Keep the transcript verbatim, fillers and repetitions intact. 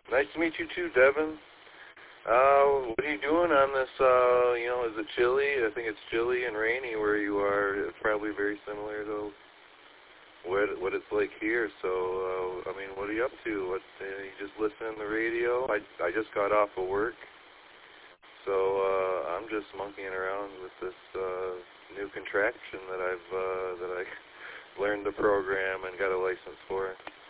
Nice to meet you too, Devin. Uh, what are you doing on this, uh, you know, is it chilly? I think it's chilly and rainy where you are. It's probably very similar to what, what it's like here. So, uh, I mean, what are you up to? What, uh, you just listen to the radio? I, I just got off of work. So, uh, I'm just monkeying around with this, uh, new contraption that I've, uh, that I learned the program and got a license for.